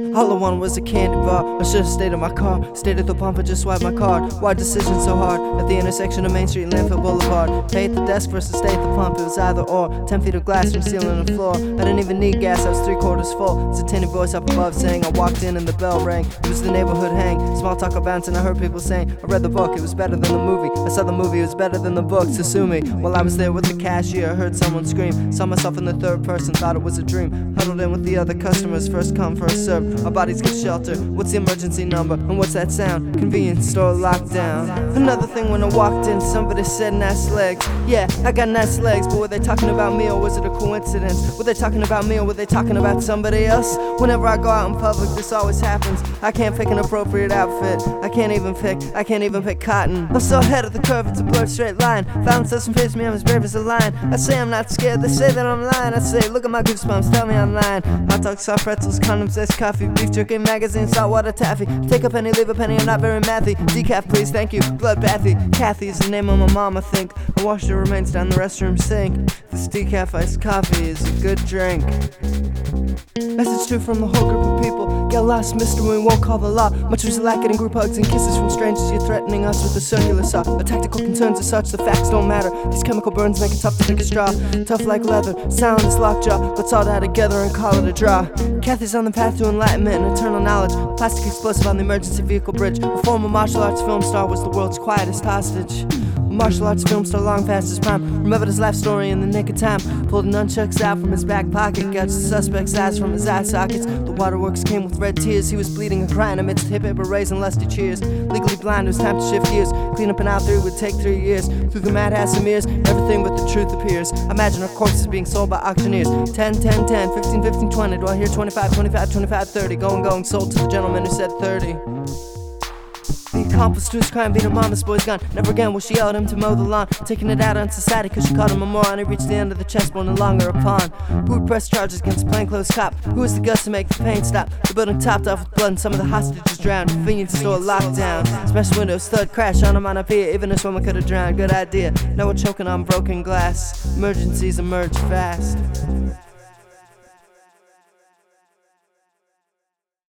All I wanted was a candy bar. I should've stayed in my car, stayed at the pump and just swiped my card. Why decision so hard? At the intersection of Main Street and Landfill Boulevard. Pay at the desk versus stay at the pump, it was either or. 10 feet of glass from ceiling to floor. I didn't even need gas, I was 3/4 full. It's a tinny voice up above saying I walked in and the bell rang. It was the neighborhood hang, small talk of bouncing. I heard people saying I read the book, it was better than the movie. I saw the movie, it was better than the book, so sue me. While I was there with the cashier, I heard someone scream. Saw myself in the third person, thought it was a dream. Huddled in with the other customers, first come, first serve. Our bodies get shelter. What's the emergency number? And what's that sound? Convenience store lockdown. Another thing when I walked in, somebody said nice legs. Yeah, I got nice legs, but were they talking about me or was it a coincidence? Were they talking about me or were they talking about somebody else? Whenever I go out in public, this always happens. I can't pick an appropriate outfit. I can't even pick cotton. I'm so ahead of the curve, it's a blurred straight line. Violence doesn't faze me, I'm as brave as a lion. I say I'm not scared, they say that I'm lying. I say, look at my goosebumps, tell me I'm lying. Hot dogs, soft pretzels, condoms, iced coffee, beef jerky, magazine, saltwater taffy. Take a penny, leave a penny, I'm not very mathy. Decaf please, thank you, bloodbathy. Kathy's the name of my mom, I think. I washed her remains down the restroom sink. This decaf iced coffee is a good drink. Message 2 from the whole group of people. Get lost, mister, we won't call the law. Much was lack getting group hugs and kisses from strangers. You're threatening us with a circular saw. Our tactical concerns are such, the facts don't matter. These chemical burns make it tough to pick a straw. Tough like leather, sound is lockjaw. Let's all die together and call it a draw. Kathy's on the path to enlightenment and eternal knowledge. Plastic explosive on the emergency vehicle bridge. A former martial arts film star was the world's quietest hostage. Martial arts film star long past his prime. Remembered his life story in the nick of time. Pulled nunchucks out from his back pocket. Gouged the suspect's eyes from his eye sockets. The waterworks came with red tears. He was bleeding and crying amidst hip hip arrays and lusty cheers. Legally blind, it was time to shift gears. Clean up and out through would take 3 years. Through the madhouse of mirrors, everything but the truth appears. Imagine our corpses being sold by auctioneers. 10, 10, 10, 15, 15, 20. Do I hear 25, 25, 25, 30? Going, sold to the gentleman who said 30. The accomplice to his crime beat her mama's boy's gun. Never again will she yell at him to mow the lawn. Taking it out on society cause she called him a moron. He reached the end of the chessboard, no longer a pawn. Who would press charges against a plainclothes cop? Who has the guts to make the pain stop? The building topped off with blood and some of the hostages drowned. Convenience store lockdown. Smashed windows, thud, crash on him on a pier. Even this woman could have drowned, good idea. Now we're choking on broken glass. Emergencies emerge fast.